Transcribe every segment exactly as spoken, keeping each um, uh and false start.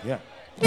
Yeah.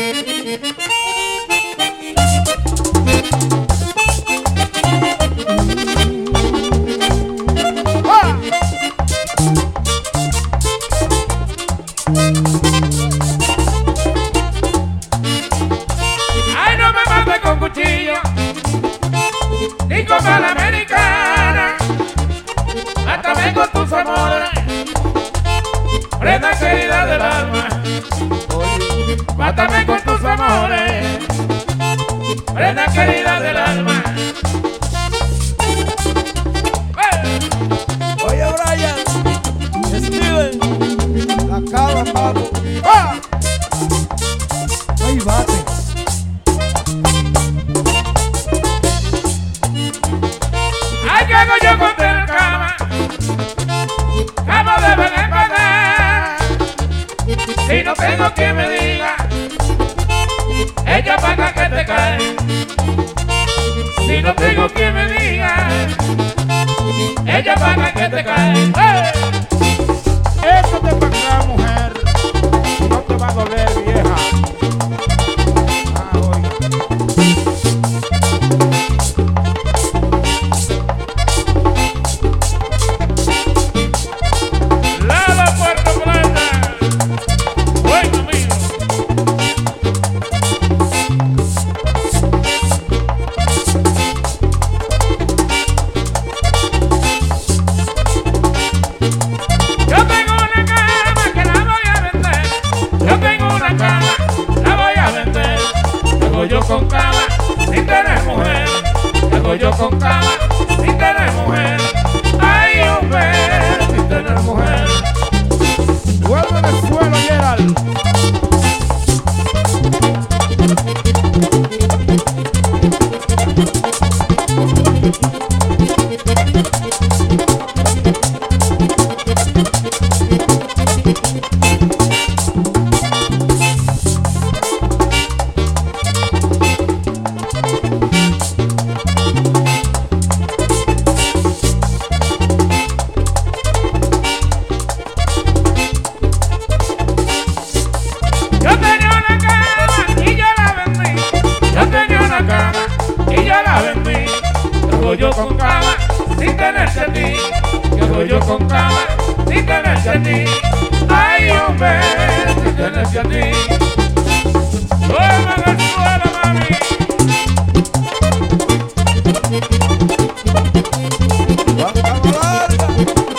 Ay, no me mates con cuchillo, ni con bala americana. Mátame con tus amores, prenda querida del alma. Mátame con tus amores, prenda querida del alma. Oye, Brian, Steven, la cabra, papo. ¡Ah! Ay, bate. Ay, ¿qué hago yo con la cama? ¿Cómo deben encontrar? Si no tengo quien me diga, ella paga que te cae. Si no tengo quien me diga, ella paga que te cae. ¡Hey! Esto te pagará, mujer, y no te va a doler, vieja. Ah, oiga. Lala Puerto Plata, buen amigo. Yo tengo una cama que la voy a vender. Yo tengo una cama, la voy a vender. Hago yo con cama sin tener mujer. Hago yo con cama sin tener mujer. Ay, hombre, sin tener mujer. Vuelve al suelo, Gerald. Yo tenía una cama y yo la vendí. Yo tenía una cama y yo la vendí. ¿Qué hago yo con cama sin tenerte a ti? ¿Qué hago yo con cama sin tenerte a ti? Ay, hombre, sin tenerte a ti. Duerme en el suelo, mami. La cabra larga.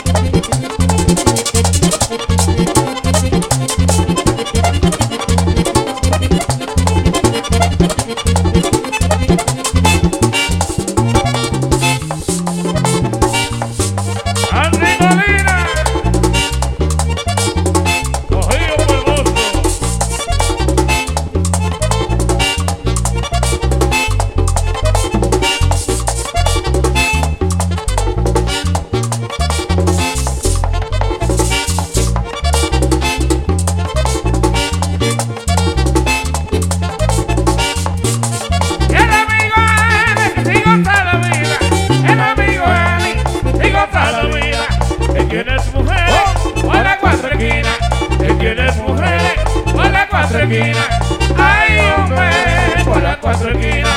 Andy Molina, cogido por el gusto. El amigo Eli, si goza la vida. El amigo Eli, si goza la vida. Que tienes mujeres por las cuatro esquinas. Que tienes mujeres por las cuatro esquinas. Ay, hombre, por las cuatro esquinas.